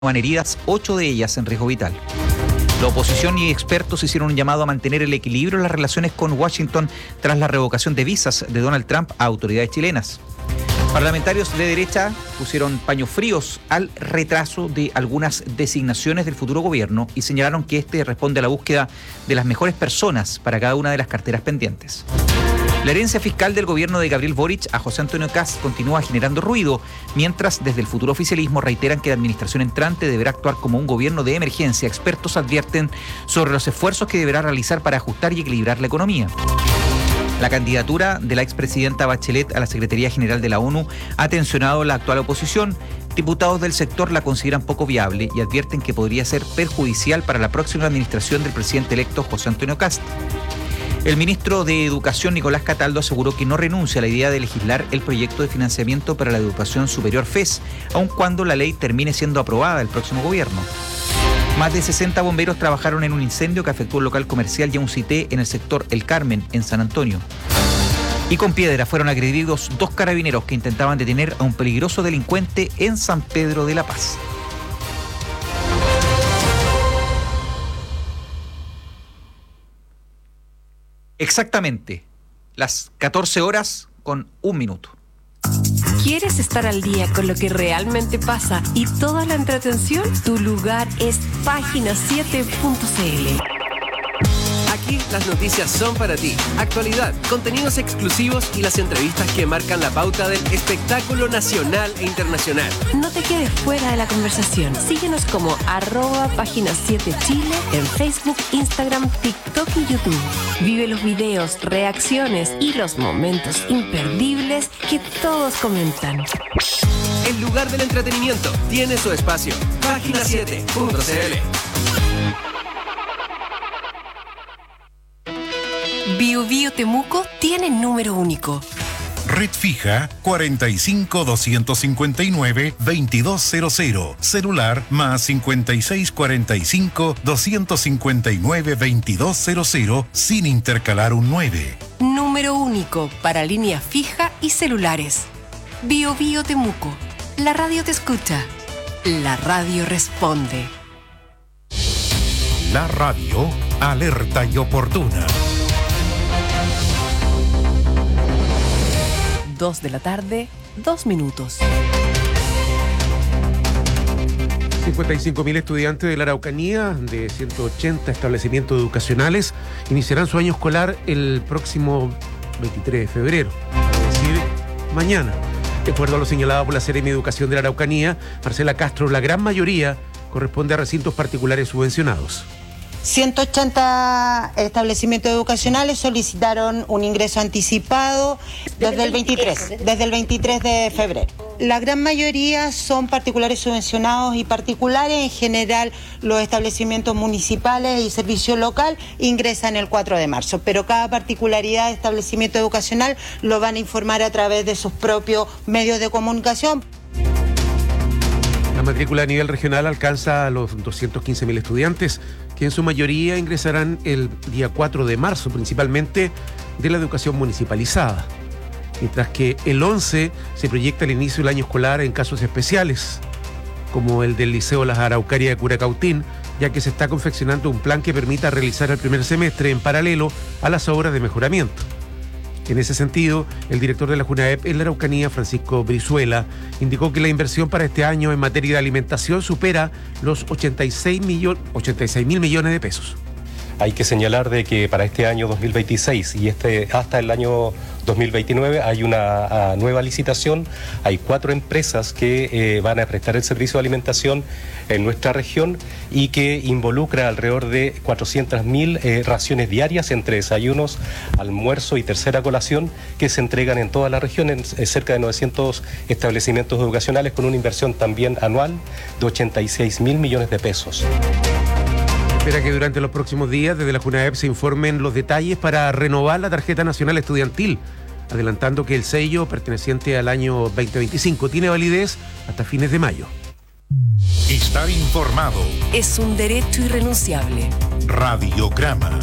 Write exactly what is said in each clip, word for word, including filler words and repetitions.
heridas, ocho de ellas en riesgo vital. La oposición y expertos hicieron un llamado a mantener el equilibrio en las relaciones con Washington tras la revocación de visas de Donald Trump a autoridades chilenas. Parlamentarios de derecha pusieron paños fríos al retraso de algunas designaciones del futuro gobierno y señalaron que este responde a la búsqueda de las mejores personas para cada una de las carteras pendientes. La herencia fiscal del gobierno de Gabriel Boric a José Antonio Kast continúa generando ruido, mientras desde el futuro oficialismo reiteran que la administración entrante deberá actuar como un gobierno de emergencia. Expertos advierten sobre los esfuerzos que deberá realizar para ajustar y equilibrar la economía. La candidatura de la expresidenta Bachelet a la Secretaría General de la ONU ha tensionado la actual oposición. Diputados del sector la consideran poco viable y advierten que podría ser perjudicial para la próxima administración del presidente electo José Antonio Kast. El ministro de Educación, Nicolás Cataldo, aseguró que no renuncia a la idea de legislar el proyecto de financiamiento para la educación superior F E S, aun cuando la ley termine siendo aprobada el próximo gobierno. Más de sesenta bomberos trabajaron en un incendio que afectó un local comercial y a un cité en el sector El Carmen, en San Antonio. Y con piedra fueron agredidos dos carabineros que intentaban detener a un peligroso delincuente en San Pedro de la Paz. Exactamente, las catorce horas con un minuto. ¿Quieres estar al día con lo que realmente pasa y toda la entretención? Tu lugar es página siete punto c l. Aquí las noticias son para ti. Actualidad, contenidos exclusivos y las entrevistas que marcan la pauta del espectáculo nacional e internacional. No te quedes fuera de la conversación. Síguenos como arroba página siete Chile en Facebook, Instagram, TikTok y YouTube. Vive los videos, reacciones y los momentos imperdibles que todos comentan. El lugar del entretenimiento tiene su espacio. página siete punto c l. Bio Bio Temuco tiene número único. Red fija cuarenta y cinco, doscientos cincuenta y nueve, veintidós cero cero. Celular más cincuenta y seis, cuarenta y cinco, doscientos cincuenta y nueve, veintidós cero cero sin intercalar un nueve. Número único para línea fija y celulares. Bio Bio Temuco. La radio te escucha. La radio responde. La radio alerta y oportuna. Dos de la tarde, dos minutos. cincuenta y cinco mil estudiantes de la Araucanía de ciento ochenta establecimientos educacionales iniciarán su año escolar el próximo veintitrés de febrero, es decir, mañana. De acuerdo a lo señalado por la Seremi de Educación de la Araucanía, Marcela Castro, la gran mayoría corresponde a recintos particulares subvencionados. ciento ochenta establecimientos educacionales solicitaron un ingreso anticipado desde el veintitrés, desde el veintitrés de febrero. La gran mayoría son particulares subvencionados y particulares. En general, los establecimientos municipales y servicio local ingresan el cuatro de marzo, pero cada particularidad de establecimiento educacional lo van a informar a través de sus propios medios de comunicación. La matrícula a nivel regional alcanza a los doscientos quince mil estudiantes, que en su mayoría ingresarán el día cuatro de marzo, principalmente de la educación municipalizada. Mientras que el once se proyecta el inicio del año escolar en casos especiales, como el del Liceo Las Araucarias de Curacautín, ya que se está confeccionando un plan que permita realizar el primer semestre en paralelo a las obras de mejoramiento. En ese sentido, el director de la JUNAEP en la Araucanía, Francisco Brizuela, indicó que la inversión para este año en materia de alimentación supera los ochenta y seis mil millones de pesos. Hay que señalar de que para este año dos mil veintiséis y este hasta el año dos mil veintinueve hay una nueva licitación. Hay cuatro empresas que eh, van a prestar el servicio de alimentación en nuestra región y que involucra alrededor de cuatrocientas mil eh, raciones diarias entre desayunos, almuerzo y tercera colación que se entregan en toda la región en eh, cerca de novecientos establecimientos educacionales con una inversión también anual de ochenta y seis mil millones de pesos. Espera que durante los próximos días desde la JUNAEP se informen los detalles para renovar la tarjeta nacional estudiantil, adelantando que el sello perteneciente al año veinte veinticinco tiene validez hasta fines de mayo. Estar informado Es un derecho irrenunciable. Radiograma.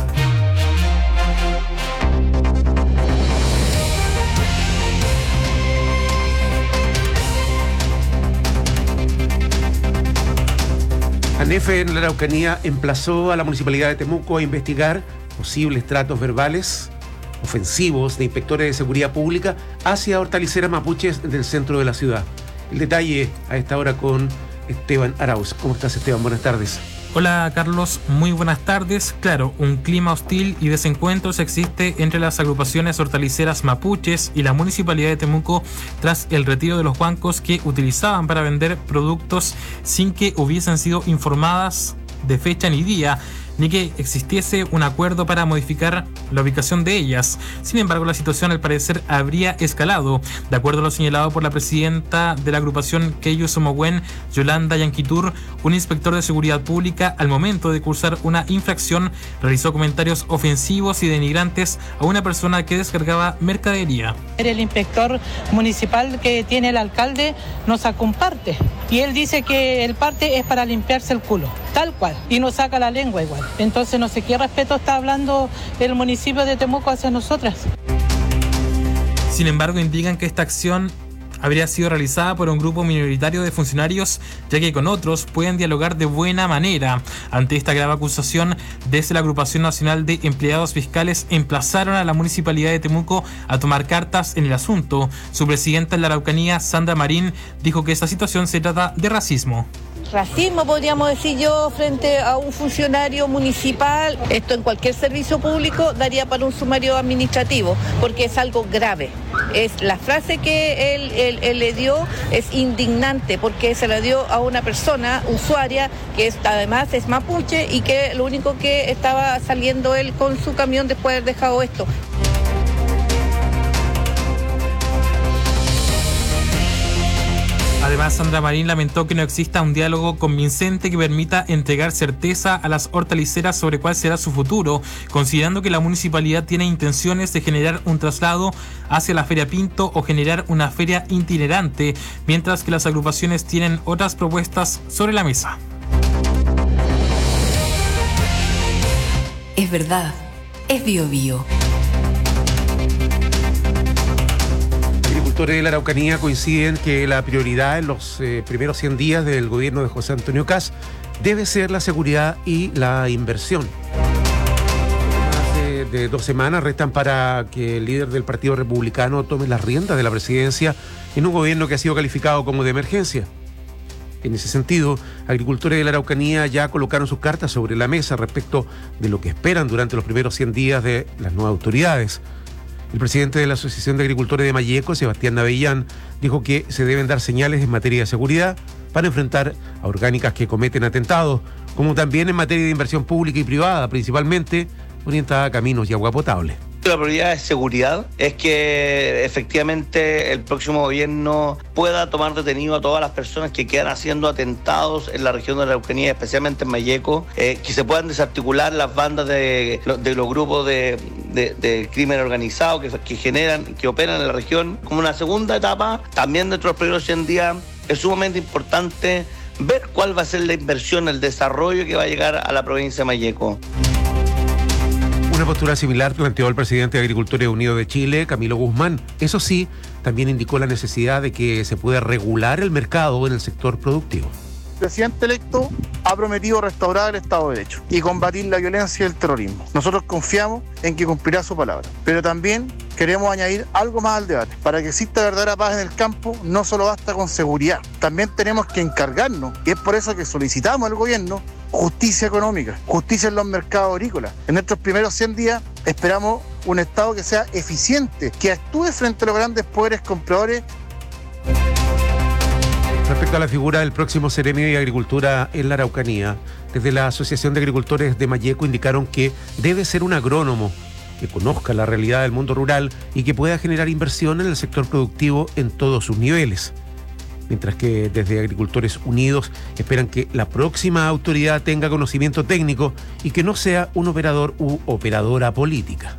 ANEFE en la Araucanía emplazó a la Municipalidad de Temuco a investigar posibles tratos verbales ofensivos de inspectores de seguridad pública hacia hortaliceras mapuches del centro de la ciudad. El detalle a esta hora con Esteban Arauz. ¿Cómo estás, Esteban? Buenas tardes. Hola Carlos, muy buenas tardes. Claro, un clima hostil y desencuentros existe entre las agrupaciones hortaliceras mapuches y la Municipalidad de Temuco tras el retiro de los bancos que utilizaban para vender productos sin que hubiesen sido informadas de fecha ni día, ni que existiese un acuerdo para modificar la ubicación de ellas. Sin embargo, la situación al parecer habría escalado. De acuerdo a lo señalado por la presidenta de la agrupación Keyu Somogüen, Yolanda Yanquitur, un inspector de seguridad pública, al momento de cursar una infracción, realizó comentarios ofensivos y denigrantes a una persona que descargaba mercadería. El inspector municipal que tiene el alcalde nos saca un parte y él dice que el parte es para limpiarse el culo, tal cual, y nos saca la lengua igual. Entonces no sé qué respeto está hablando el municipio de Temuco hacia nosotras. Sin embargo, indican que esta acción habría sido realizada por un grupo minoritario de funcionarios, ya que con otros pueden dialogar de buena manera. Ante esta grave acusación, desde la Agrupación Nacional de Empleados Fiscales emplazaron a la Municipalidad de Temuco a tomar cartas en el asunto. Su presidenta en la Araucanía, Sandra Marín, dijo que esta situación se trata de racismo. Racismo, podríamos decir yo, frente a un funcionario municipal. Esto en cualquier servicio público daría para un sumario administrativo, porque es algo grave. Es la frase que él, él, él le dio es indignante, porque se la dio a una persona usuaria que es, además es mapuche, y que lo único que estaba saliendo él con su camión después de haber dejado esto. Además, Sandra Marín lamentó que no exista un diálogo convincente que permita entregar certeza a las hortaliceras sobre cuál será su futuro, considerando que la municipalidad tiene intenciones de generar un traslado hacia la Feria Pinto o generar una feria itinerante, mientras que las agrupaciones tienen otras propuestas sobre la mesa. Es verdad, es Bio Bio. Agricultores de la Araucanía coinciden que la prioridad en los eh, primeros cien días del gobierno de José Antonio Kast debe ser la seguridad y la inversión. Más de, de dos semanas restan para que el líder del Partido Republicano tome las riendas de la presidencia en un gobierno que ha sido calificado como de emergencia. En ese sentido, agricultores de la Araucanía ya colocaron sus cartas sobre la mesa respecto de lo que esperan durante los primeros cien días de las nuevas autoridades. El presidente de la Asociación de Agricultores de Malleco, Sebastián Navellán, dijo que se deben dar señales en materia de seguridad para enfrentar a orgánicas que cometen atentados, como también en materia de inversión pública y privada, principalmente orientada a caminos y agua potable. La prioridad es seguridad, es que efectivamente el próximo gobierno pueda tomar detenido a todas las personas que quedan haciendo atentados en la región de la Araucanía, especialmente en Malleco, eh, que se puedan desarticular las bandas de, de los grupos de, de, de crimen organizado que, que generan, que operan en la región. Como una segunda etapa, también dentro de los primeros cien días, es sumamente importante ver cuál va a ser la inversión, el desarrollo que va a llegar a la provincia de Malleco. Una postura similar planteó el presidente de Agricultores Unidos de Chile, Camilo Guzmán. Eso sí, también indicó la necesidad de que se pueda regular el mercado en el sector productivo. El presidente electo ha prometido restaurar el Estado de Derecho y combatir la violencia y el terrorismo. Nosotros confiamos en que cumplirá su palabra, pero también queremos añadir algo más al debate. Para que exista verdadera paz en el campo, no solo basta con seguridad, también tenemos que encargarnos, y es por eso que solicitamos al gobierno justicia económica, justicia en los mercados agrícolas. En nuestros primeros cien días esperamos un Estado que sea eficiente, que actúe frente a los grandes poderes compradores. Respecto a la figura del próximo Seremi de Agricultura en la Araucanía, desde la Asociación de Agricultores de Malleco indicaron que debe ser un agrónomo que conozca la realidad del mundo rural y que pueda generar inversión en el sector productivo en todos sus niveles. Mientras que desde Agricultores Unidos esperan que la próxima autoridad tenga conocimiento técnico y que no sea un operador u operadora política.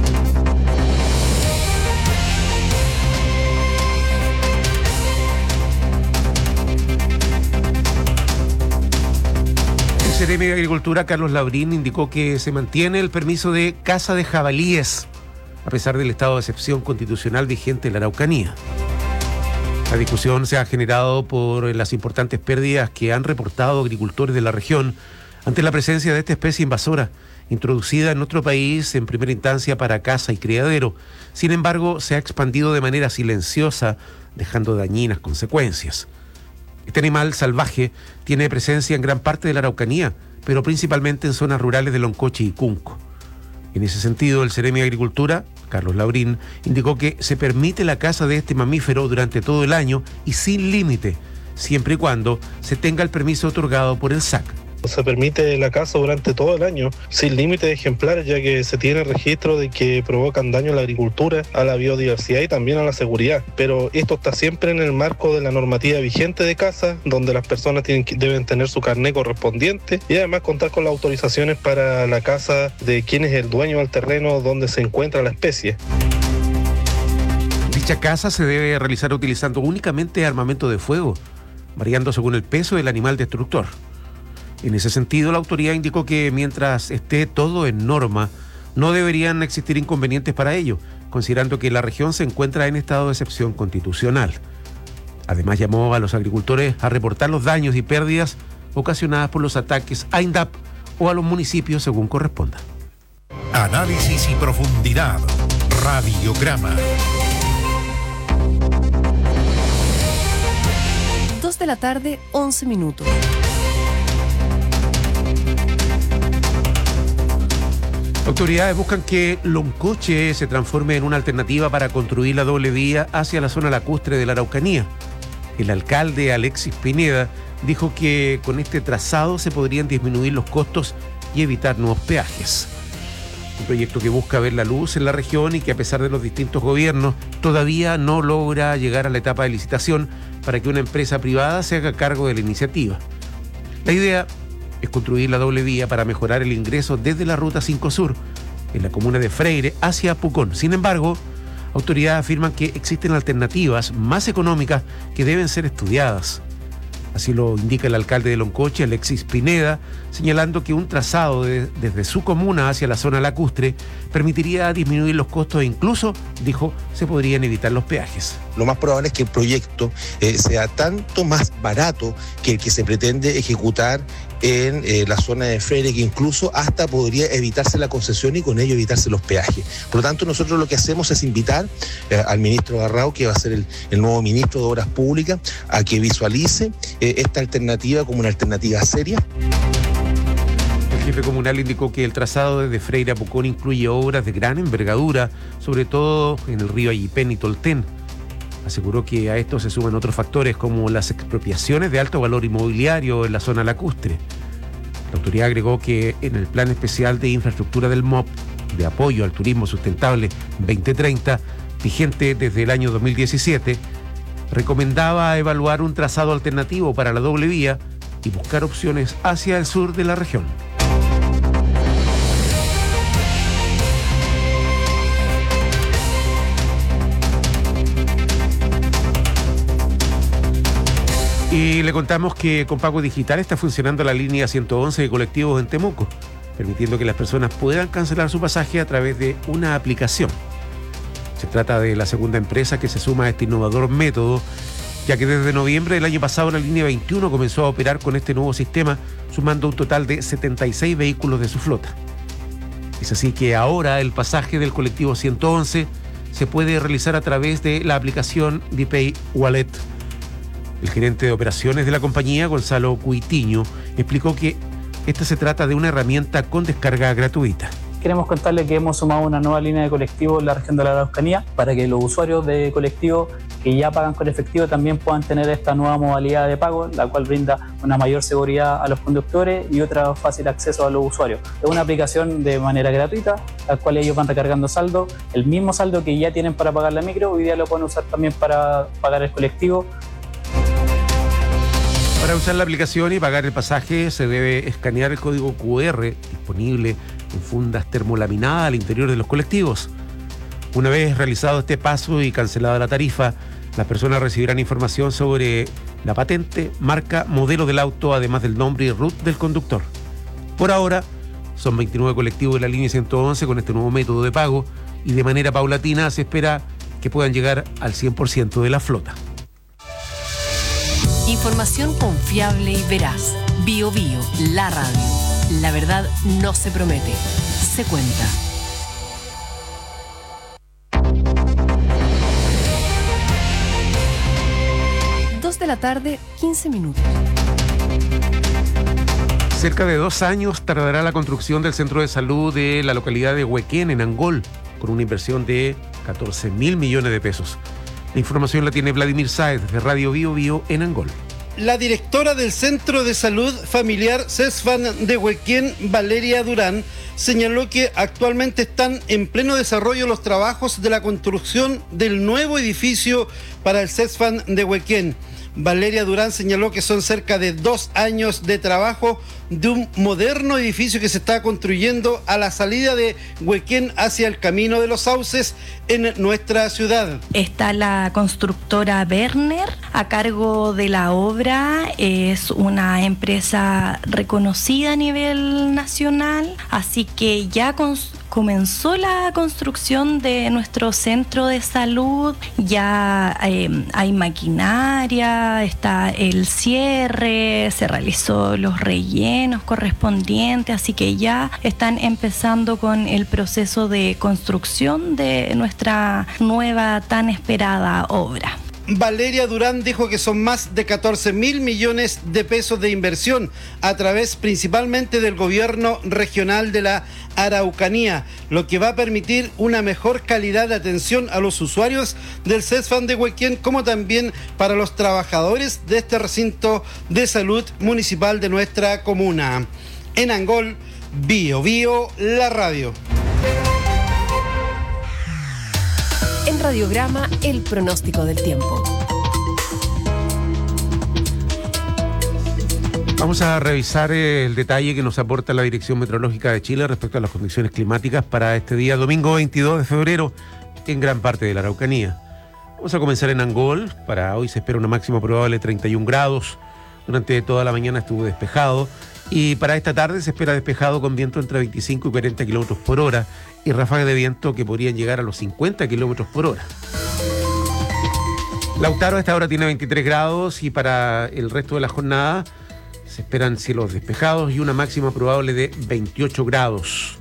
El Seremi de Agricultura, Carlos Labrín, indicó que se mantiene el permiso de caza de jabalíes, a pesar del estado de excepción constitucional vigente en la Araucanía. La discusión se ha generado por las importantes pérdidas que han reportado agricultores de la región ante la presencia de esta especie invasora, introducida en nuestro país en primera instancia para caza y criadero. Sin embargo, se ha expandido de manera silenciosa, dejando dañinas consecuencias. Este animal salvaje tiene presencia en gran parte de la Araucanía, pero principalmente en zonas rurales de Loncoche y Cunco. En ese sentido, el Ceremi de Agricultura, Carlos Laurín, indicó que se permite la caza de este mamífero durante todo el año y sin límite, siempre y cuando se tenga el permiso otorgado por el S A C. Se permite la caza durante todo el año, sin límite de ejemplares, ya que se tiene registro de que provocan daño a la agricultura, a la biodiversidad y también a la seguridad. Pero esto está siempre en el marco de la normativa vigente de caza, donde las personas tienen, deben tener su carné correspondiente y además contar con las autorizaciones para la caza de quien es el dueño del terreno donde se encuentra la especie. Dicha caza se debe realizar utilizando únicamente armamento de fuego, variando según el peso del animal destructor. En ese sentido, la autoridad indicó que mientras esté todo en norma, no deberían existir inconvenientes para ello, considerando que la región se encuentra en estado de excepción constitucional. Además, llamó a los agricultores a reportar los daños y pérdidas ocasionadas por los ataques a INDAP o a los municipios según corresponda. Análisis y profundidad. Radiograma. Dos de la tarde, once minutos. Autoridades buscan que Loncoche se transforme en una alternativa para construir la doble vía hacia la zona lacustre de la Araucanía. El alcalde Alexis Pineda dijo que con este trazado se podrían disminuir los costos y evitar nuevos peajes. Un proyecto que busca ver la luz en la región y que a pesar de los distintos gobiernos todavía no logra llegar a la etapa de licitación para que una empresa privada se haga cargo de la iniciativa. La idea es construir la doble vía para mejorar el ingreso desde la Ruta cinco Sur, en la comuna de Freire, hacia Pucón. Sin embargo, autoridades afirman que existen alternativas más económicas que deben ser estudiadas. Así lo indica el alcalde de Loncoche, Alexis Pineda, señalando que un trazado de, desde su comuna hacia la zona lacustre permitiría disminuir los costos e incluso, dijo, se podrían evitar los peajes. Lo más probable es que el proyecto eh, sea tanto más barato que el que se pretende ejecutar en eh, la zona de Freire, que incluso hasta podría evitarse la concesión y con ello evitarse los peajes. Por lo tanto, nosotros lo que hacemos es invitar eh, al ministro Garrao, que va a ser el, el nuevo ministro de Obras Públicas, a que visualice eh, esta alternativa como una alternativa seria. El jefe comunal indicó que el trazado desde Freire a Pucón incluye obras de gran envergadura, sobre todo en el río Ayipén y Tolten. Aseguró que a esto se suman otros factores como las expropiaciones de alto valor inmobiliario en la zona lacustre. La autoridad agregó que en el Plan Especial de Infraestructura del M O P de apoyo al turismo sustentable veinte treinta, vigente desde el año dos mil diecisiete, recomendaba evaluar un trazado alternativo para la doble vía y buscar opciones hacia el sur de la región. Y le contamos que con pago digital está funcionando la línea ciento once de colectivos en Temuco, permitiendo que las personas puedan cancelar su pasaje a través de una aplicación. Se trata de la segunda empresa que se suma a este innovador método, ya que desde noviembre del año pasado la línea veintiuno comenzó a operar con este nuevo sistema, sumando un total de setenta y seis vehículos de su flota. Es así que ahora el pasaje del colectivo ciento once se puede realizar a través de la aplicación DPay Wallet. El gerente de operaciones de la compañía, Gonzalo Cuitiño, explicó que esta se trata de una herramienta con descarga gratuita. Queremos contarle que hemos sumado una nueva línea de colectivo en la región de la Araucanía para que los usuarios de colectivo que ya pagan con efectivo también puedan tener esta nueva modalidad de pago, la cual brinda una mayor seguridad a los conductores y otro fácil acceso a los usuarios. Es una aplicación de manera gratuita, la cual ellos van recargando saldo. El mismo saldo que ya tienen para pagar la micro, hoy día lo pueden usar también para pagar el colectivo. Para usar la aplicación y pagar el pasaje se debe escanear el código cu erre disponible en fundas termolaminadas al interior de los colectivos. Una vez realizado este paso y cancelada la tarifa, las personas recibirán información sobre la patente, marca, modelo del auto, además del nombre y root del conductor. Por ahora, son veintinueve colectivos de la línea ciento once con este nuevo método de pago y de manera paulatina se espera que puedan llegar al cien por ciento de la flota. Información confiable y veraz. Bio Bio, la radio. La verdad no se promete, se cuenta. Dos de la tarde, quince minutos. Cerca de dos años tardará la construcción del centro de salud de la localidad de Huequén, en Angol, con una inversión de catorce mil millones de pesos. La información la tiene Vladimir Sáez, de Radio Bio Bio en Angol. La directora del Centro de Salud Familiar CESFAM de Huequén, Valeria Durán, señaló que actualmente están en pleno desarrollo los trabajos de la construcción del nuevo edificio para el CESFAM de Huequén. Valeria Durán señaló que son cerca de dos años de trabajo de un moderno edificio que se está construyendo a la salida de Huequén hacia el Camino de los Sauces en nuestra ciudad. Está la constructora Werner a cargo de la obra. Es una empresa reconocida a nivel nacional, así que ya con comenzó la construcción de nuestro centro de salud, ya eh, hay maquinaria, está el cierre, se realizó los rellenos correspondientes, así que ya están empezando con el proceso de construcción de nuestra nueva tan esperada obra. Valeria Durán dijo que son más de catorce mil millones de pesos de inversión a través principalmente del gobierno regional de la Araucanía, lo que va a permitir una mejor calidad de atención a los usuarios del CESFAM de Huequén, como también para los trabajadores de este recinto de salud municipal de nuestra comuna. En Angol, Bio Bio, la radio. En Radiograma, el pronóstico del tiempo. Vamos a revisar el detalle que nos aporta la Dirección Meteorológica de Chile respecto a las condiciones climáticas para este día domingo veintidós de febrero en gran parte de la Araucanía. Vamos a comenzar en Angol. Para hoy se espera una máxima probable de treinta y un grados. Durante toda la mañana estuvo despejado. Y para esta tarde se espera despejado con viento entre veinticinco y cuarenta kilómetros por hora y ráfagas de viento que podrían llegar a los cincuenta kilómetros por hora. Lautaro a esta hora tiene veintitrés grados y para el resto de la jornada se esperan cielos despejados y una máxima probable de veintiocho grados.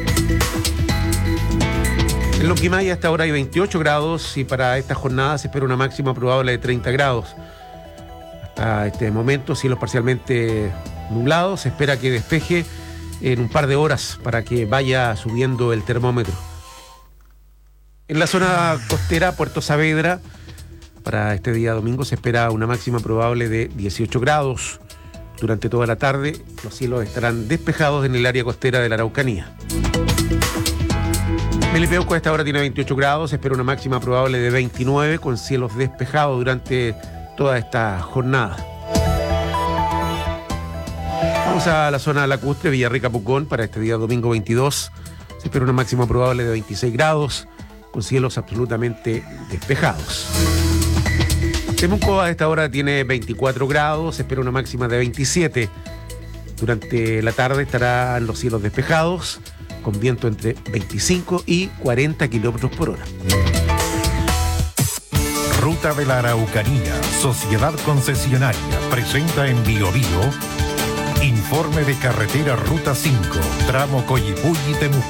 En Lonquimay a esta hora hay veintiocho grados y para esta jornada se espera una máxima probable de treinta grados. Hasta este momento cielos parcialmente nublados, se espera que despeje en un par de horas para que vaya subiendo el termómetro. En la zona costera, Puerto Saavedra, para este día domingo se espera una máxima probable de dieciocho grados. Durante toda la tarde los cielos estarán despejados en el área costera de la Araucanía. Melipeuco a esta hora tiene veintiocho grados, se espera una máxima probable de veintinueve con cielos despejados durante toda esta jornada. Vamos a la zona lacustre, Villarrica, Pucón, para este día domingo veintidós. Se espera una máxima probable de veintiséis grados, con cielos absolutamente despejados. Temuco a esta hora tiene veinticuatro grados, se espera una máxima de veintisiete. Durante la tarde estarán los cielos despejados, con viento entre veinticinco y cuarenta kilómetros por hora. Ruta de la Araucanía, Sociedad Concesionaria, presenta en Bio Bio informe de carretera Ruta cinco, tramo Coyipulli-Temuco.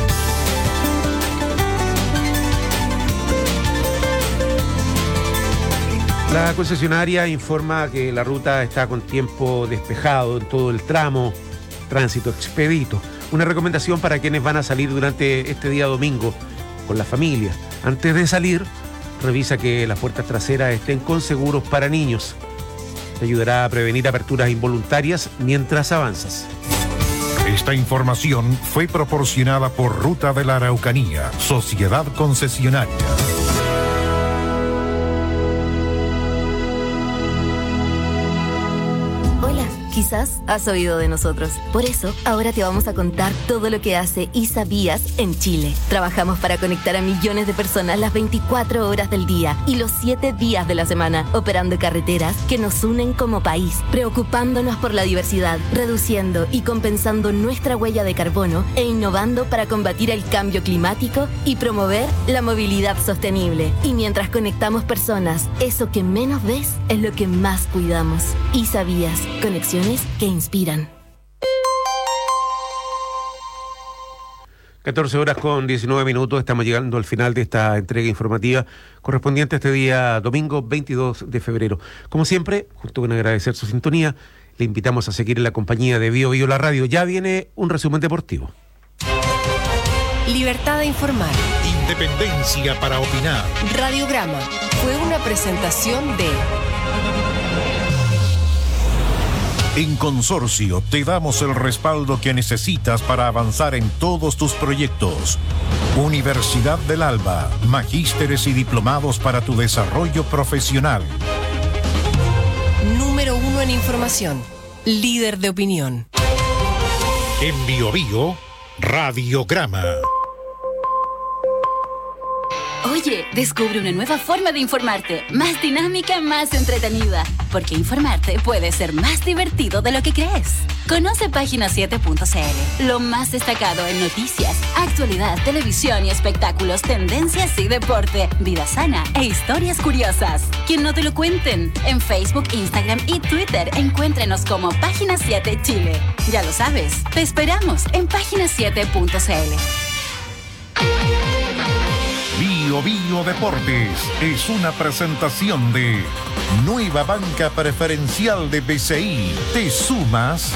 La concesionaria informa que la ruta está con tiempo despejado en todo el tramo, tránsito expedito. Una recomendación para quienes van a salir durante este día domingo con la familia. Antes de salir, revisa que las puertas traseras estén con seguros para niños. Te ayudará a prevenir aperturas involuntarias mientras avanzas. Esta información fue proporcionada por Ruta de la Araucanía, Sociedad Concesionaria. Quizás has oído de nosotros. Por eso, ahora te vamos a contar todo lo que hace ISABías en Chile. Trabajamos para conectar a millones de personas las veinticuatro horas del día y los siete días de la semana, operando carreteras que nos unen como país, preocupándonos por la diversidad, reduciendo y compensando nuestra huella de carbono e innovando para combatir el cambio climático y promover la movilidad sostenible. Y mientras conectamos personas, eso que menos ves es lo que más cuidamos. ISABías, conexiones que inspiran. catorce horas con diecinueve minutos, estamos llegando al final de esta entrega informativa correspondiente a este día domingo veintidós de febrero. Como siempre, junto con agradecer su sintonía, le invitamos a seguir en la compañía de Bio Bio La Radio. Ya viene un resumen deportivo. Libertad de informar. Independencia para opinar. Radiograma fue una presentación de... En Consorcio te damos el respaldo que necesitas para avanzar en todos tus proyectos. Universidad del Alba, magísteres y diplomados para tu desarrollo profesional. Número uno en información, líder de opinión. En Bio Bio, Radiograma. Oye, descubre una nueva forma de informarte, más dinámica, más entretenida, porque informarte puede ser más divertido de lo que crees. Conoce página siete punto c l, lo más destacado en noticias, actualidad, televisión y espectáculos, tendencias y deporte, vida sana e historias curiosas. Que no te lo cuenten. En Facebook, Instagram y Twitter encuéntrenos como Página siete Chile. Ya lo sabes, te esperamos en página siete punto c l. Bio Bio Deportes es una presentación de Nueva Banca Preferencial de B C I. ¿Te sumas?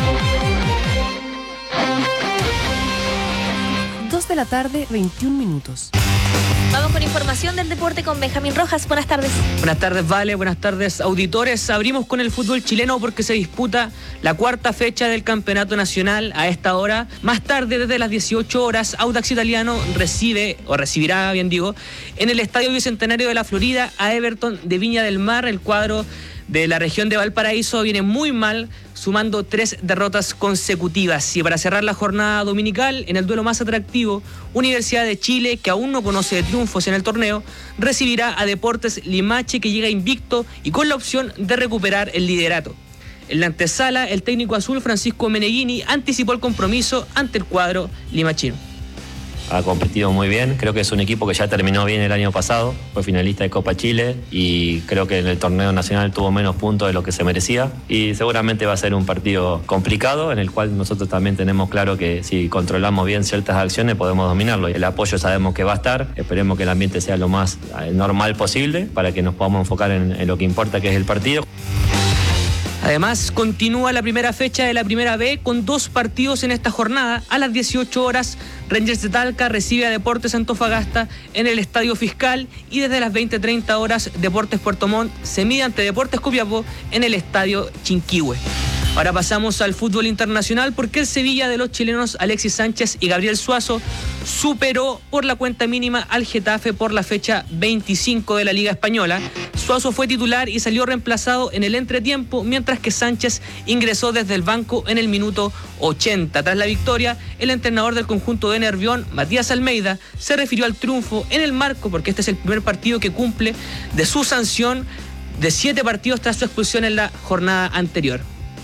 dos de la tarde, veintiún minutos. Vamos con información del deporte con Benjamín Rojas. Buenas tardes. Buenas tardes, Vale. Buenas tardes, auditores. Abrimos con el fútbol chileno porque se disputa la cuarta fecha del Campeonato Nacional a esta hora. Más tarde, desde las dieciocho horas, Audax Italiano recibe, o recibirá, bien digo, en el Estadio Bicentenario de la Florida a Everton de Viña del Mar. El cuadro de la región de Valparaíso viene muy mal, sumando tres derrotas consecutivas. Y para cerrar la jornada dominical, en el duelo más atractivo, Universidad de Chile, que aún no conoce de triunfos en el torneo, recibirá a Deportes Limache, que llega invicto y con la opción de recuperar el liderato. En la antesala, el técnico azul Francisco Meneghini anticipó el compromiso ante el cuadro limachino. Ha competido muy bien, creo que es un equipo que ya terminó bien el año pasado, fue finalista de Copa Chile y creo que en el torneo nacional tuvo menos puntos de lo que se merecía y seguramente va a ser un partido complicado en el cual nosotros también tenemos claro que si controlamos bien ciertas acciones podemos dominarlo. El apoyo sabemos que va a estar, esperemos que el ambiente sea lo más normal posible para que nos podamos enfocar en, en lo que importa, que es el partido. Además, continúa la primera fecha de la Primera B con dos partidos en esta jornada. A las dieciocho horas, Rangers de Talca recibe a Deportes Antofagasta en el Estadio Fiscal y desde las veinte treinta horas, Deportes Puerto Montt se mide ante Deportes Copiapó en el Estadio Chinquihue. Ahora pasamos al fútbol internacional porque el Sevilla de los chilenos Alexis Sánchez y Gabriel Suazo superó por la cuenta mínima al Getafe por la fecha veinticinco de la Liga Española. Suazo fue titular y salió reemplazado en el entretiempo, mientras que Sánchez ingresó desde el banco en el minuto ochenta. Tras la victoria, el entrenador del conjunto de Nervión, Matías Almeida, se refirió al triunfo en el marco, porque este es el primer partido que cumple de su sanción de siete partidos tras su expulsión en la jornada anterior.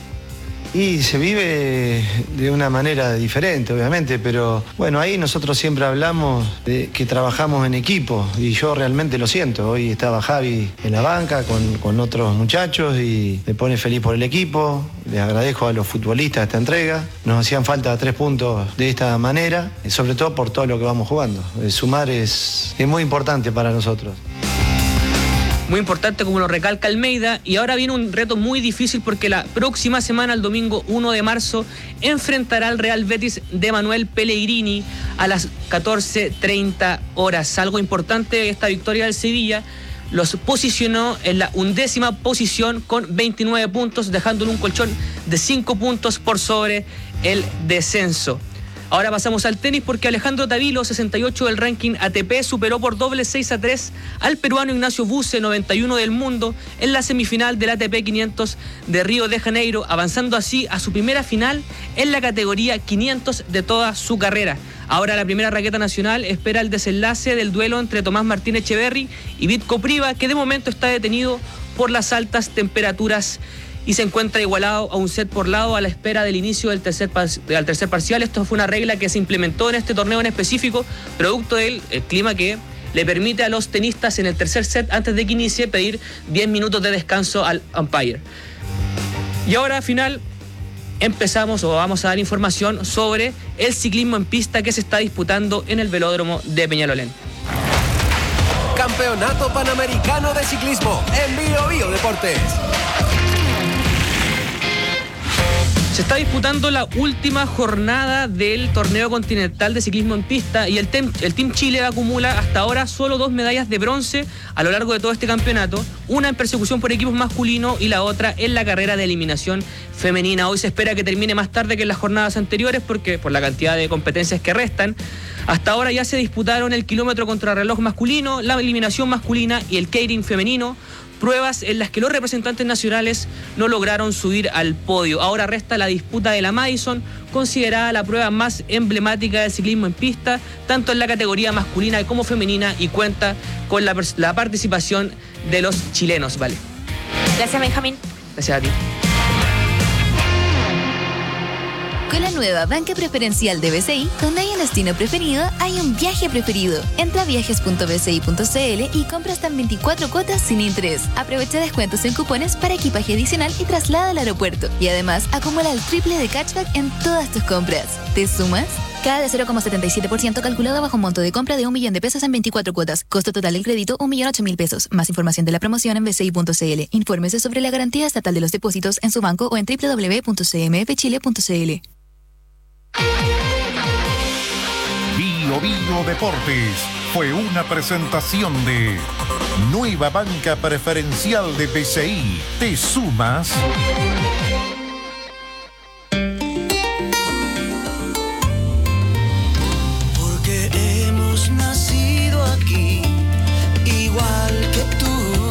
Y se vive de una manera diferente, obviamente, pero bueno, ahí nosotros siempre hablamos de que trabajamos en equipo y yo realmente lo siento. Hoy estaba Javi en la banca con, con otros muchachos y me pone feliz por el equipo. Les agradezco a los futbolistas esta entrega. Nos hacían falta tres puntos de esta manera, sobre todo por todo lo que vamos jugando. El sumar es, es muy importante para nosotros. Muy importante, como lo recalca Almeida, y ahora viene un reto muy difícil porque la próxima semana, el domingo uno de marzo, enfrentará al Real Betis de Manuel Pellegrini a las catorce treinta horas. Algo importante, esta victoria del Sevilla los posicionó en la undécima posición con veintinueve puntos, dejándole un colchón de cinco puntos por sobre el descenso. Ahora pasamos al tenis porque Alejandro Tavilo, sesenta y ocho del ranking A T P, superó por doble seis a tres al peruano Ignacio Buse, noventa y uno del mundo, en la semifinal del A T P quinientos de Río de Janeiro, avanzando así a su primera final en la categoría quinientos de toda su carrera. Ahora la primera raqueta nacional espera el desenlace del duelo entre Tomás Martín Echeverry y Vitko Priva, que de momento está detenido por las altas temperaturas y se encuentra igualado a un set por lado a la espera del inicio del tercer, del tercer parcial. Esto fue una regla que se implementó en este torneo en específico, producto del el clima que le permite a los tenistas en el tercer set, antes de que inicie, pedir diez minutos de descanso al umpire. Y ahora, al final, empezamos o vamos a dar información sobre el ciclismo en pista que se está disputando en el velódromo de Peñalolén. Campeonato Panamericano de Ciclismo en Bio Bio Deportes. Se está disputando la última jornada del torneo continental de ciclismo en pista y el, tem, el Team Chile acumula hasta ahora solo dos medallas de bronce a lo largo de todo este campeonato, una en persecución por equipos masculino y la otra en la carrera de eliminación femenina. Hoy se espera que termine más tarde que en las jornadas anteriores porque por la cantidad de competencias que restan. Hasta ahora ya se disputaron el kilómetro contrarreloj masculino, la eliminación masculina y el keirin femenino, pruebas en las que los representantes nacionales no lograron subir al podio. Ahora resta la disputa de la Madison, considerada la prueba más emblemática del ciclismo en pista, tanto en la categoría masculina como femenina, y cuenta con la, la participación de los chilenos. Vale. Gracias, Benjamín. Gracias a ti. Con la nueva banca preferencial de B C I, donde hay un destino preferido, hay un viaje preferido. Entra a viajes punto b c i punto c l y compra hasta en veinticuatro cuotas sin interés. Aprovecha descuentos en cupones para equipaje adicional y traslada al aeropuerto. Y además, acumula el triple de cashback en todas tus compras. ¿Te sumas? Cada de cero coma setenta y siete por ciento calculado bajo un monto de compra de un millón de pesos en veinticuatro cuotas. Costo total del crédito, un millón ocho mil pesos. Más información de la promoción en b c i punto c l. Infórmese sobre la garantía estatal de los depósitos en su banco o en w w w punto c m f chile punto c l. Bio Bio Deportes fue una presentación de Nueva Banca Preferencial de B C I. ¿Te sumas? Porque hemos nacido aquí, igual que tú.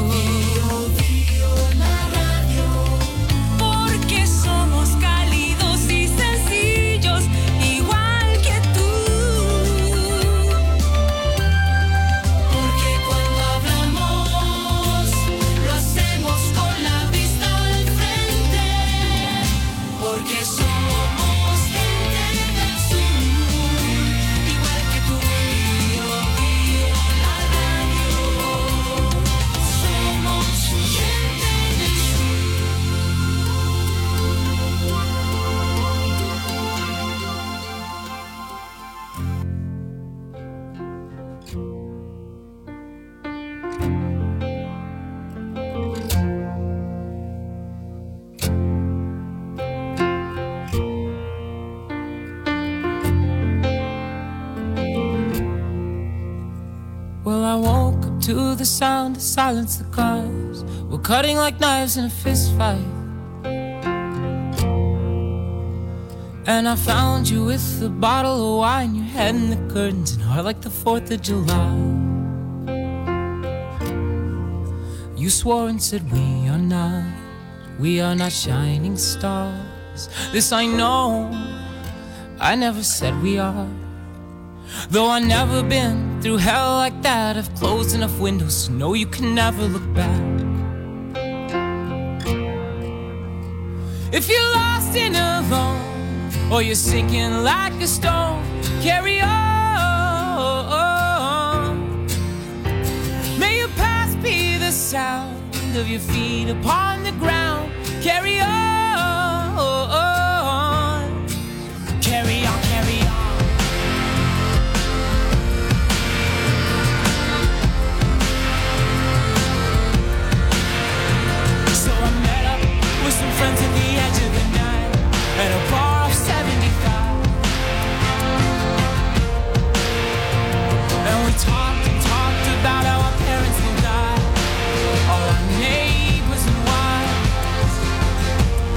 To the sound of silence, the cars were cutting like knives in a fist fight. And I found you with a bottle of wine, your head in the curtains and heart like the fourth of July. You swore and said we are not, we are not shining stars. This I know, I never said we are. Though I've never been through hell like that, I've closed enough windows to know you can never look back. If you're lost and alone, or you're sinking like a stone, carry on. May your past be the sound of your feet upon the ground. Carry on, carry on, carry on. Friends at the edge of the night, at a bar off seventy-five. And we talked and talked about how our parents will die, all our neighbors and wives.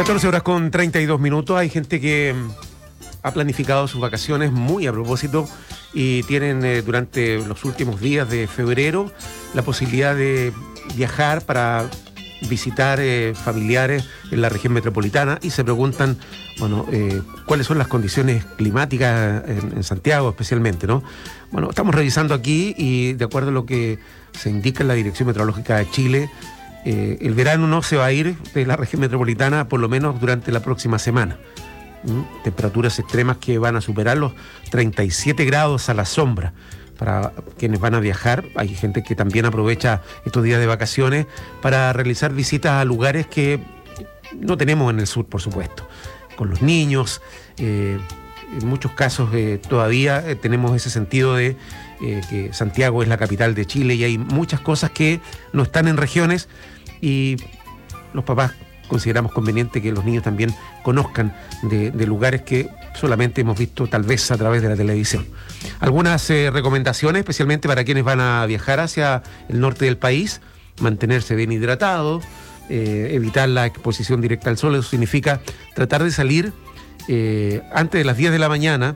catorce horas con treinta y dos minutos. Hay gente que ha planificado sus vacaciones muy a propósito y tienen eh, durante los últimos días de febrero la posibilidad de viajar para visitar eh, familiares en la región metropolitana y se preguntan, bueno, eh, cuáles son las condiciones climáticas en, en Santiago especialmente, ¿no? Bueno, estamos revisando aquí y de acuerdo a lo que se indica en la Dirección Meteorológica de Chile, eh, el verano no se va a ir de la región metropolitana por lo menos durante la próxima semana. ¿Mm? Temperaturas extremas que van a superar los treinta y siete grados a la sombra. Para quienes van a viajar, hay gente que también aprovecha estos días de vacaciones para realizar visitas a lugares que no tenemos en el sur, por supuesto, con los niños. Eh, en muchos casos eh, todavía eh, tenemos ese sentido de eh, que Santiago es la capital de Chile y hay muchas cosas que no están en regiones y los papás consideramos conveniente que los niños también conozcan de, de lugares que solamente hemos visto tal vez a través de la televisión. Algunas eh, recomendaciones, especialmente para quienes van a viajar hacia el norte del país: mantenerse bien hidratado, eh, evitar la exposición directa al sol. Eso significa tratar de salir eh, antes de las diez de la mañana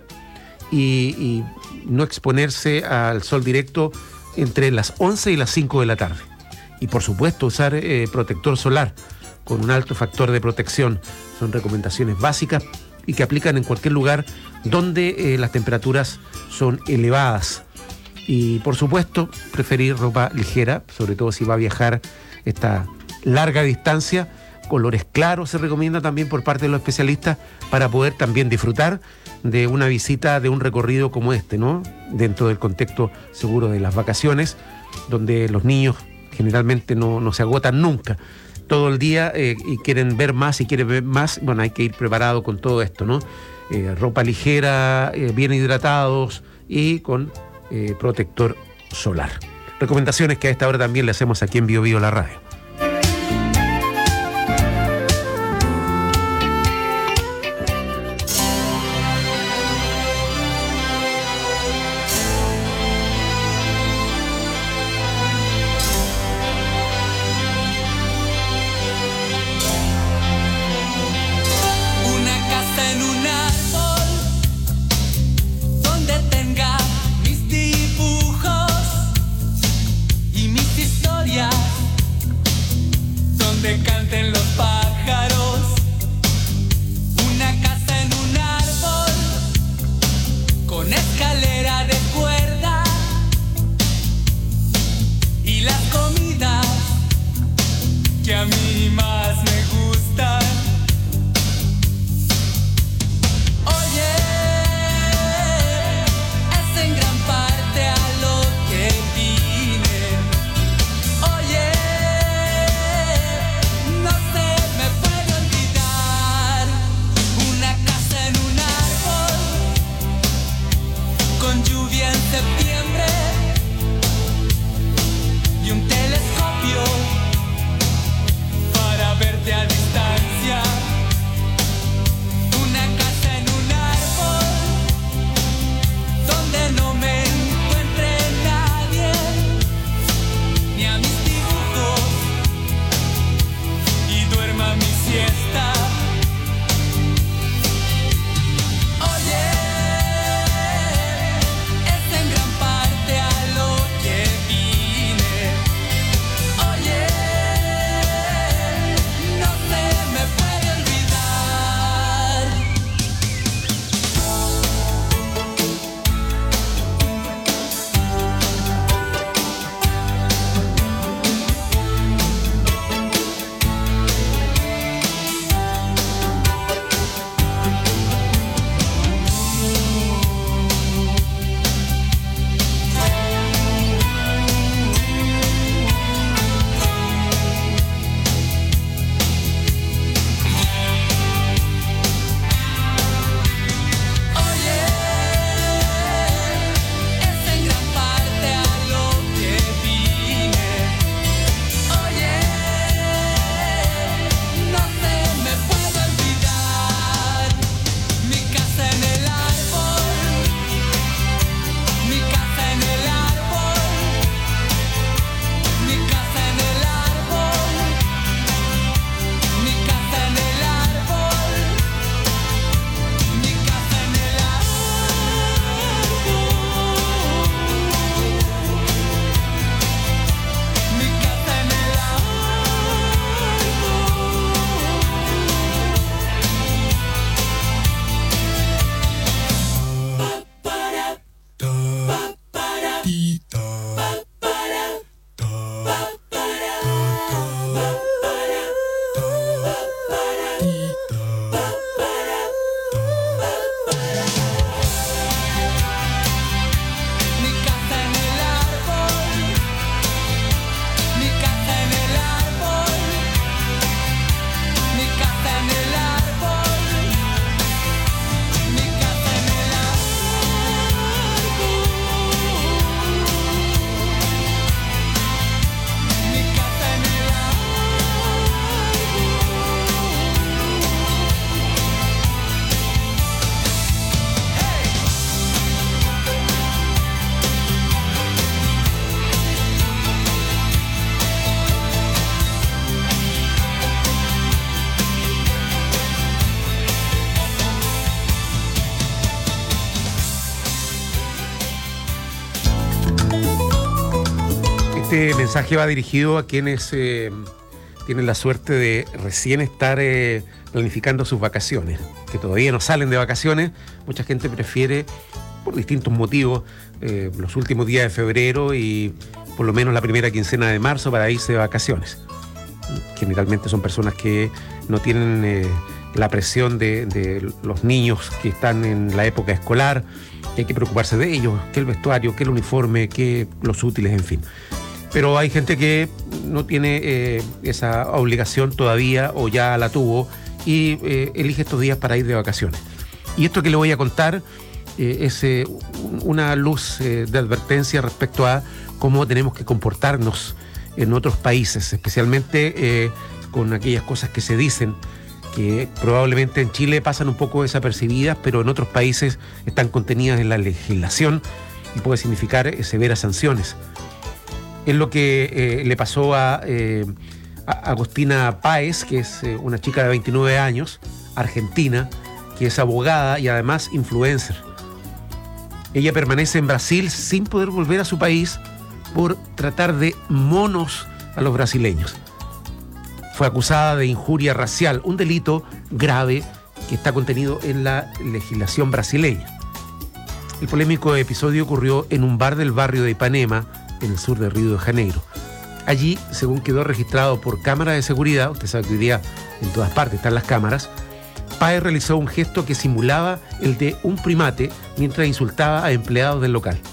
y, y no exponerse al sol directo entre las once y las cinco de la tarde. Y por supuesto usar eh, protector solar con un alto factor de protección. Son recomendaciones básicas y que aplican en cualquier lugar donde eh, las temperaturas son elevadas. Y por supuesto, preferir ropa ligera, sobre todo si va a viajar esta larga distancia. Colores claros se recomienda también por parte de los especialistas para poder también disfrutar de una visita, de un recorrido como este, ¿no? Dentro del contexto seguro de las vacaciones, donde los niños generalmente no, no se agotan nunca todo el día eh, y quieren ver más y quieren ver más. Bueno, hay que ir preparado con todo esto, ¿no? Eh, ropa ligera, eh, bien hidratados y con eh, protector solar. Recomendaciones que a esta hora también le hacemos aquí en Bio Bio la radio. Para Este mensaje va dirigido a quienes eh, tienen la suerte de recién estar eh, planificando sus vacaciones, que todavía no salen de vacaciones. Mucha gente prefiere, por distintos motivos, eh, los últimos días de febrero y por lo menos la primera quincena de marzo para irse de vacaciones. Generalmente son personas que no tienen eh, la presión de, de los niños que están en la época escolar, que hay que preocuparse de ellos, que el vestuario, que el uniforme, que los útiles, en fin. Pero hay gente que no tiene eh, esa obligación todavía o ya la tuvo y eh, elige estos días para ir de vacaciones. Y esto que le voy a contar eh, es eh, una luz eh, de advertencia respecto a cómo tenemos que comportarnos en otros países, especialmente eh, con aquellas cosas que se dicen que probablemente en Chile pasan un poco desapercibidas, pero en otros países están contenidas en la legislación y puede significar eh, severas sanciones. Es lo que eh, le pasó a, eh, a Agostina Páez, que es eh, una chica de veintinueve años, argentina, que es abogada y además influencer. Ella permanece en Brasil sin poder volver a su país por tratar de monos a los brasileños. Fue acusada de injuria racial, un delito grave que está contenido en la legislación brasileña. El polémico episodio ocurrió en un bar del barrio de Ipanema, en el sur de Río de Janeiro. Allí, según quedó registrado por cámara de seguridad, usted sabe que hoy día en todas partes están las cámaras, Páez realizó un gesto que simulaba el de un primate mientras insultaba a empleados del local.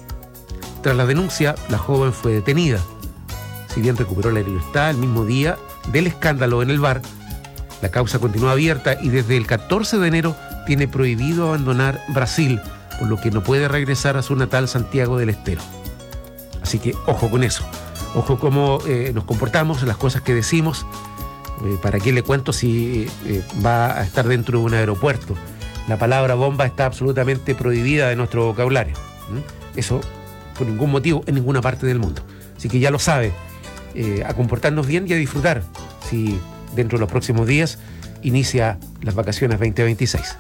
Tras la denuncia, la joven fue detenida. Si bien recuperó la libertad el mismo día del escándalo en el bar, la causa continúa abierta y desde el catorce de enero tiene prohibido abandonar Brasil, por lo que no puede regresar a su natal Santiago del Estero. Así que ojo con eso, ojo cómo eh, nos comportamos, las cosas que decimos. Eh, ¿Para qué le cuento si eh, va a estar dentro de un aeropuerto? La palabra bomba está absolutamente prohibida de nuestro vocabulario. ¿Mm? Eso por ningún motivo en ninguna parte del mundo. Así que ya lo sabe, eh, a comportarnos bien y a disfrutar si dentro de los próximos días inicia las vacaciones veinte veintiséis.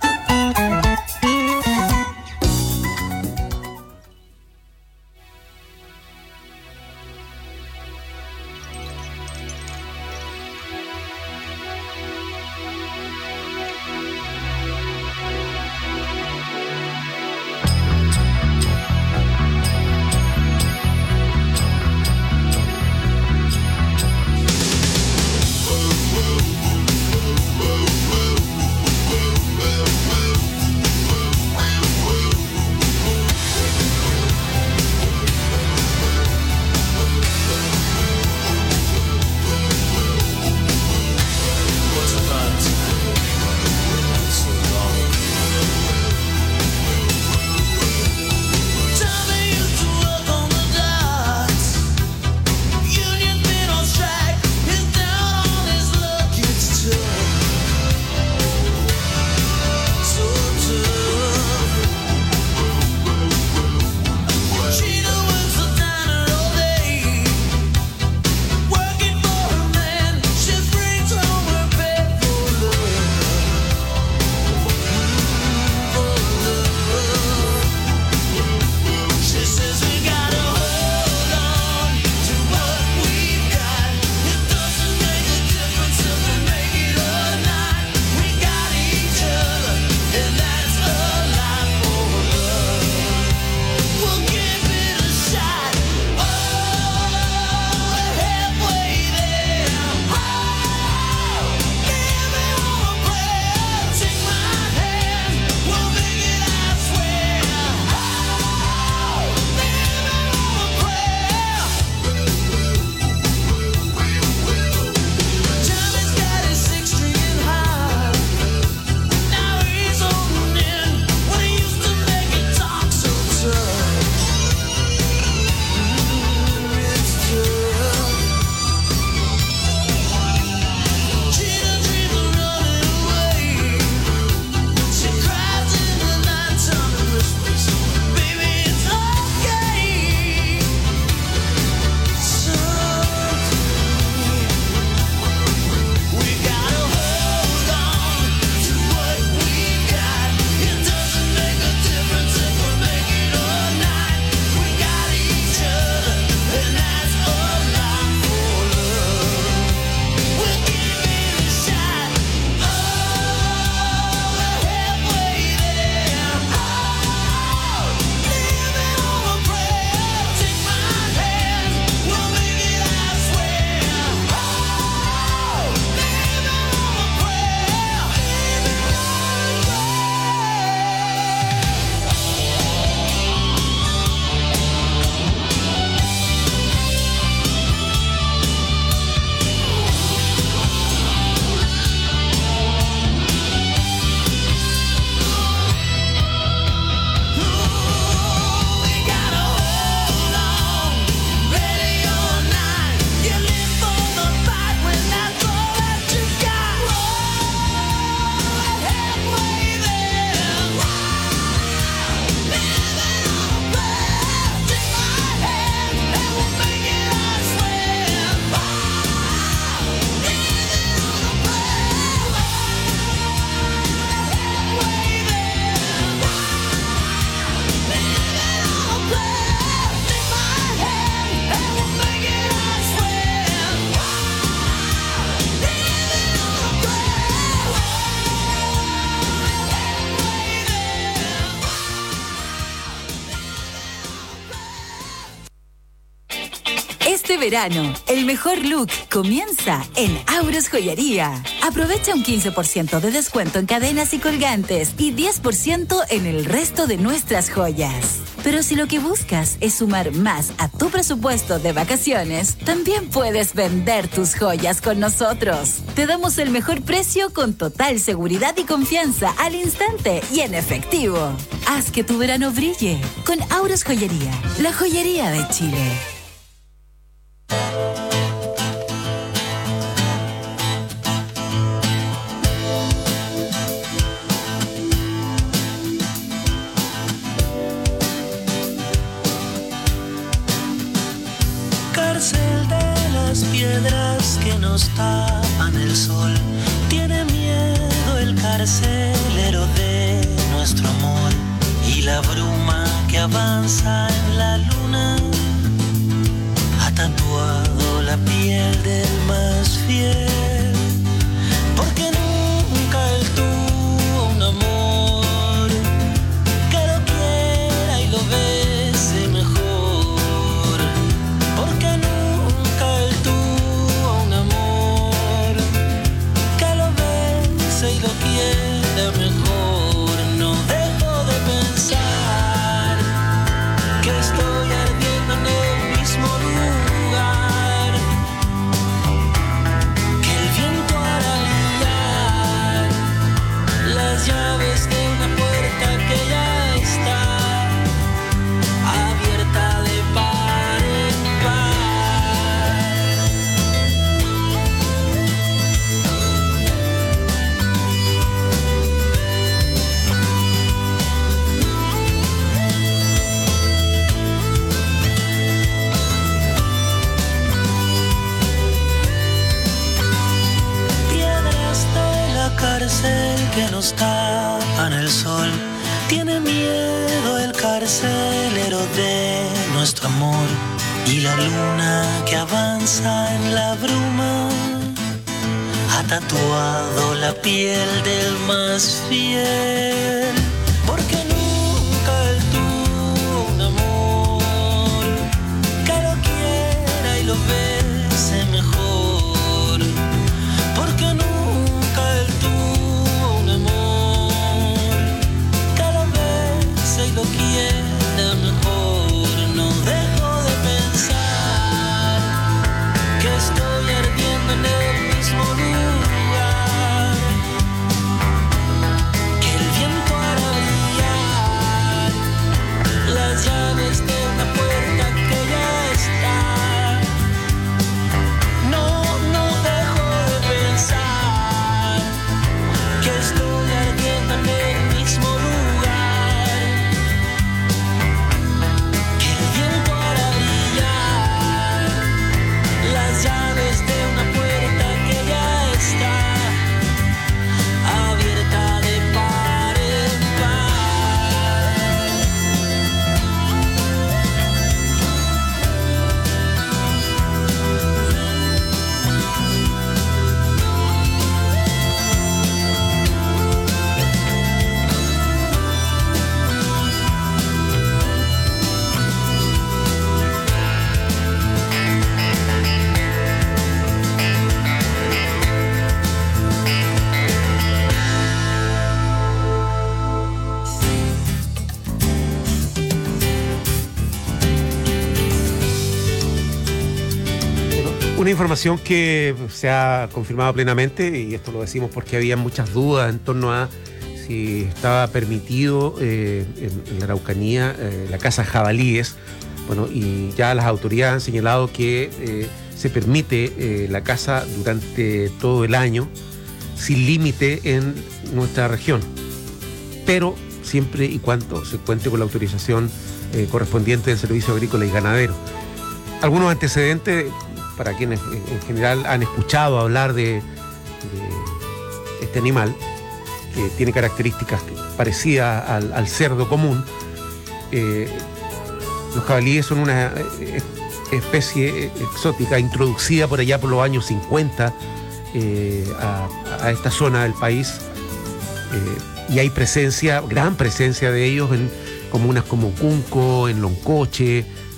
Whoa, whoa, whoa, whoa. verano. El mejor look comienza en Auros Joyería. Aprovecha un quince por ciento de descuento en cadenas y colgantes y diez por ciento en el resto de nuestras joyas. Pero si lo que buscas es sumar más a tu presupuesto de vacaciones, también puedes vender tus joyas con nosotros. Te damos el mejor precio con total seguridad y confianza al instante y en efectivo. Haz que tu verano brille con Auros Joyería, la joyería de Chile. Cárcel de las piedras que nos tapan el sol. Tiene miedo el carcelero de nuestro amor. Y la bruma que avanza en la luna ha tatuado la piel del más fiel. Porque nunca él tuvo un amor que lo quiera y lo bese mejor. Porque nunca él tuvo un amor que lo bese y lo quiera mejor. No dejo de pensar que estoy ardiendo en el mismo lugar, que el viento hará brillar las llaves de una puerta que ya está abierta de par en par. Piedras de la cárcel que nos tapan el sol. Tiene miedo el carcelero de nuestro amor. Y la luna que avanza en la bruma ha tatuado la piel del más fiel. Porque nunca él tuvo un amor que lo quiera y lo bese mejor. Porque nunca él tuvo un amor que lo bese y lo quiera mejor. No dejo de pensar que estoy ardiendo en el mismo lugar, que el viento hará brillar las llaves de una puerta que ya está. No, no dejo de pensar que estoy ardiendo en el mismo lugar, que el viento hará brillar las llaves de una puerta que ya está abierta de par en par. Una información que se ha confirmado plenamente, y esto lo decimos porque había muchas dudas en torno a si estaba permitido eh, en, en la Araucanía eh, la caza jabalíes. Bueno, y ya las autoridades han señalado que eh, se permite eh, la caza durante todo el año, sin límite en nuestra región, pero siempre y cuando se cuente con la autorización eh, correspondiente del Servicio Agrícola y Ganadero. Algunos antecedentes para quienes en general han escuchado hablar de, de este animal, que tiene características parecidas al, al cerdo común. Eh, los jabalíes son una especie exótica introducida por allá por los años cincuenta eh, a, a esta zona del país, eh, y hay presencia, gran presencia de ellos en comunas como Cunco, en Loncoche,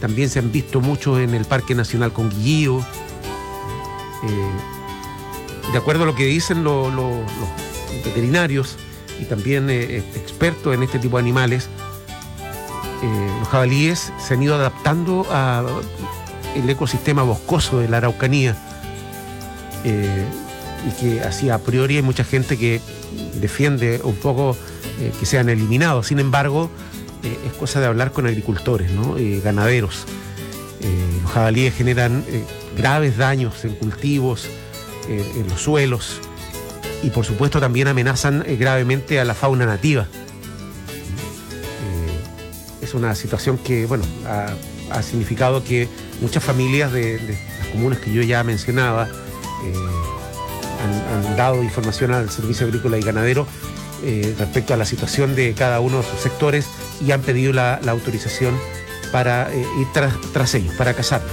también se han visto muchos en el Parque Nacional Conguillío. Eh, de acuerdo a lo que dicen lo, lo, los veterinarios y también eh, expertos en este tipo de animales, eh, los jabalíes se han ido adaptando al ecosistema boscoso de la Araucanía, eh, y que así a priori hay mucha gente que defiende un poco eh, que sean eliminados. Sin embargo, eh, es cosa de hablar con agricultores, ¿no? eh, ganaderos. Eh, los jabalíes generan eh, graves daños en cultivos, eh, en los suelos, y por supuesto también amenazan eh, gravemente a la fauna nativa. Eh, es una situación que, bueno, ha, ha significado que muchas familias de, de las comunas que yo ya mencionaba eh, han, han dado información al Servicio Agrícola y Ganadero eh, respecto a la situación de cada uno de sus sectores, y han pedido la, la autorización para eh, ir tras, tras ellos, para cazarlos.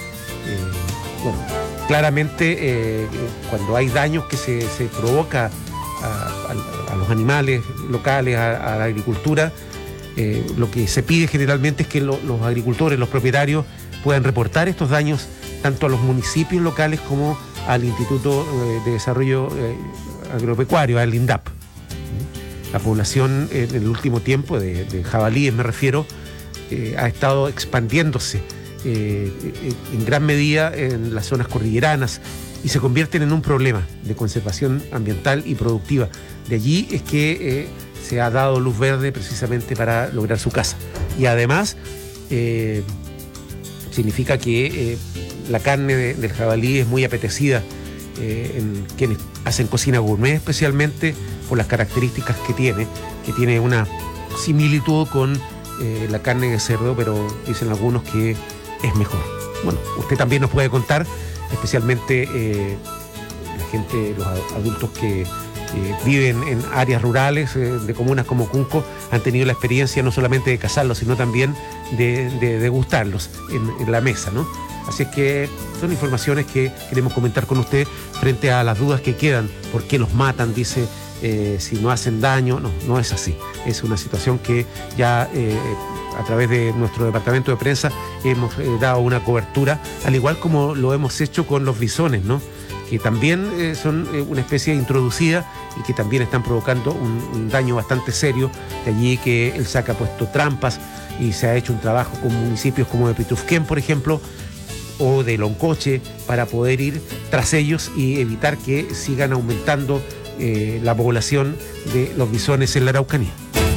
Eh, bueno, claramente eh, cuando hay daños que se, se provoca a, a, a los animales locales, a, a la agricultura, eh, lo que se pide generalmente es que lo, los agricultores, los propietarios, puedan reportar estos daños tanto a los municipios locales como al Instituto de Desarrollo Agropecuario, al INDAP. La población en el último tiempo, de, de jabalíes me refiero, eh, ha estado expandiéndose eh, en gran medida en las zonas cordilleranas, y se convierten en un problema de conservación ambiental y productiva. De allí es que eh, se ha dado luz verde precisamente para lograr su caza. Y además eh, significa que eh, la carne de, del jabalí es muy apetecida eh, en quienes hacen cocina gourmet, especialmente por las características que tiene, que tiene una similitud con eh, la carne de cerdo, pero dicen algunos que es mejor. Bueno, usted también nos puede contar, especialmente eh, la gente, los adultos que eh, viven en áreas rurales eh, de comunas como Cunco, han tenido la experiencia no solamente de cazarlos, sino también de, de degustarlos en, en la mesa, ¿no? Así es que son informaciones que queremos comentar con usted frente a las dudas que quedan. ¿Por qué los matan? Dice, eh, si no hacen daño. No, no es así. Es una situación que ya eh, a través de nuestro departamento de prensa hemos eh, dado una cobertura, al igual como lo hemos hecho con los bisones, ¿no? Que también eh, son eh, una especie introducida y que también están provocando un, un daño bastante serio. De allí que el S A C ha puesto trampas y se ha hecho un trabajo con municipios como de Pitufquén, por ejemplo, o de Loncoche, para poder ir tras ellos y evitar que sigan aumentando eh, la población de los bisones en la Araucanía.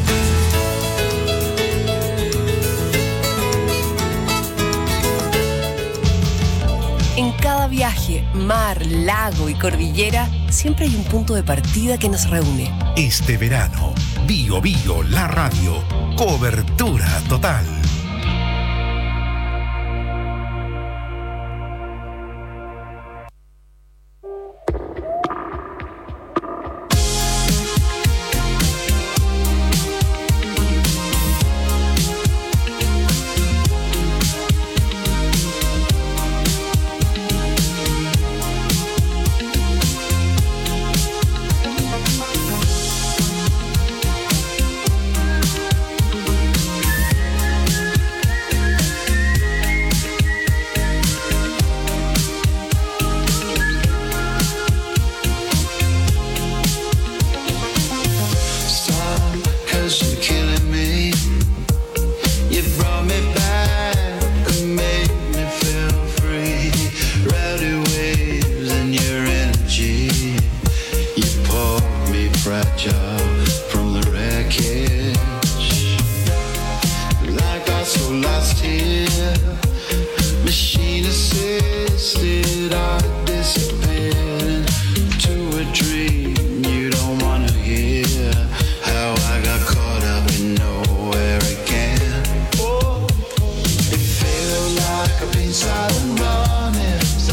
En cada viaje, mar, lago y cordillera, siempre hay un punto de partida que nos reúne. Este verano, Bio Bio, la radio, cobertura total.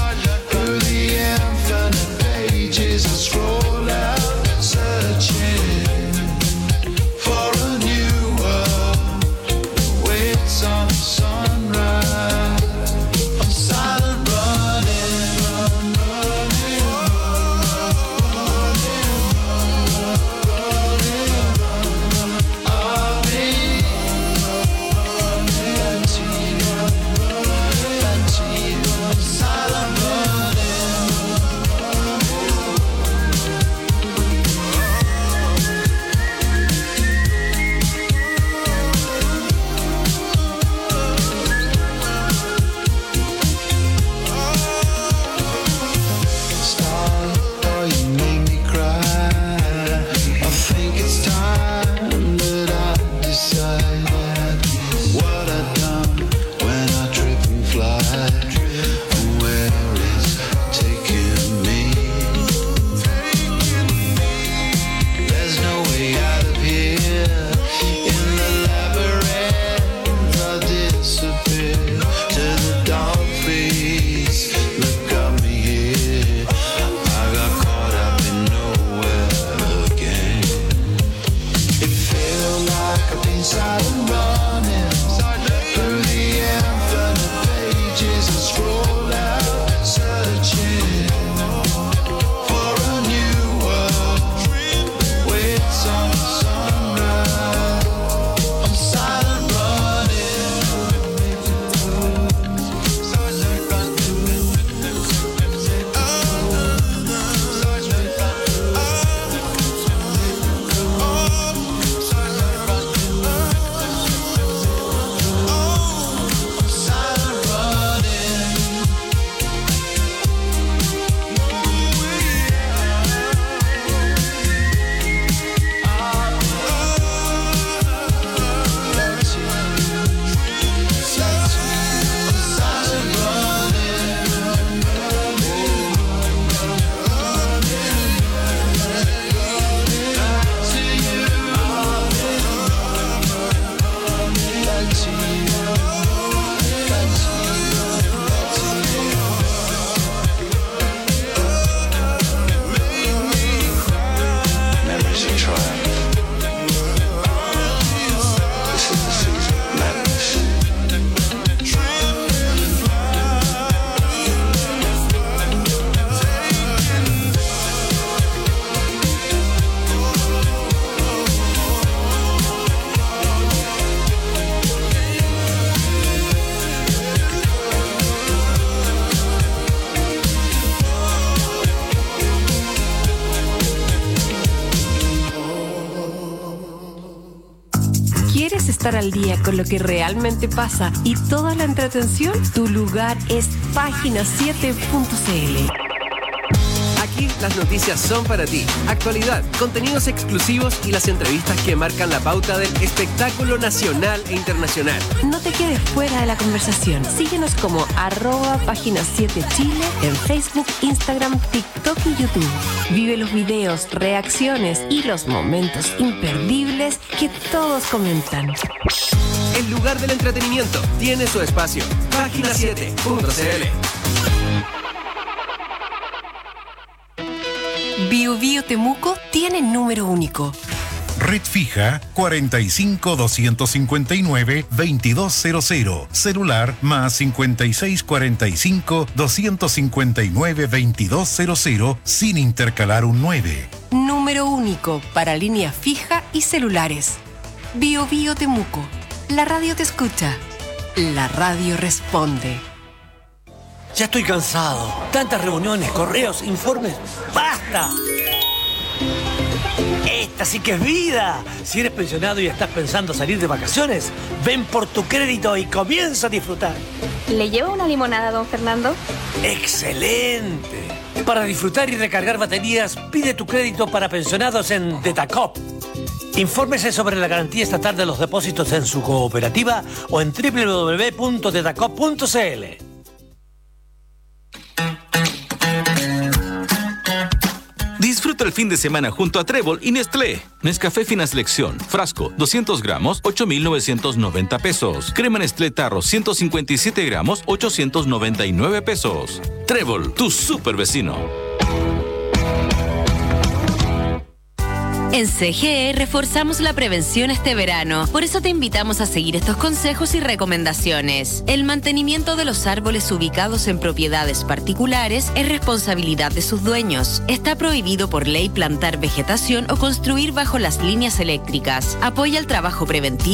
Searching estar al día con lo que realmente pasa y toda la entretención, tu lugar es página siete punto c l. Aquí las noticias son para ti. Actualidad, contenidos exclusivos y las entrevistas que marcan la pauta del espectáculo nacional e internacional. No te quedes fuera de la conversación. Síguenos como arroba página siete Chile en Facebook, Instagram, TikTok y YouTube. Vive los videos, reacciones y los momentos imperdibles que todos comentan. El lugar del entretenimiento tiene su espacio. página siete punto c l. Bio Bio Temuco tiene número único. Red fija cuarenta y cinco, doscientos cincuenta y nueve, veintidós cero cero. Celular más cincuenta y seis, cuarenta y cinco, doscientos cincuenta y nueve, veintidós cero cero sin intercalar un nueve. Número único para línea fija y celulares. Bio Bio Temuco. La radio te escucha. La radio responde. Ya estoy cansado. Tantas reuniones, correos, informes. ¡Basta! Esta sí que es vida. Si eres pensionado y estás pensando salir de vacaciones, ven por tu crédito y comienza a disfrutar. ¿Le llevo una limonada, don Fernando? ¡Excelente! Para disfrutar y recargar baterías, pide tu crédito para pensionados en Detacop. Infórmese sobre la garantía estatal de los depósitos en su cooperativa o en doble u doble u doble u punto detacop punto c l. Disfruta el fin de semana junto a Trébol y Nestlé. Nescafé Fina Selección, frasco, doscientos gramos, ocho mil novecientos noventa pesos. Crema Nestlé Tarro, ciento cincuenta y siete gramos, ochocientos noventa y nueve pesos. Trébol, tu super vecino. En C G E reforzamos la prevención este verano. Por eso te invitamos a seguir estos consejos y recomendaciones. El mantenimiento de los árboles ubicados en propiedades particulares es responsabilidad de sus dueños. Está prohibido por ley plantar vegetación o construir bajo las líneas eléctricas. Apoya el trabajo preventivo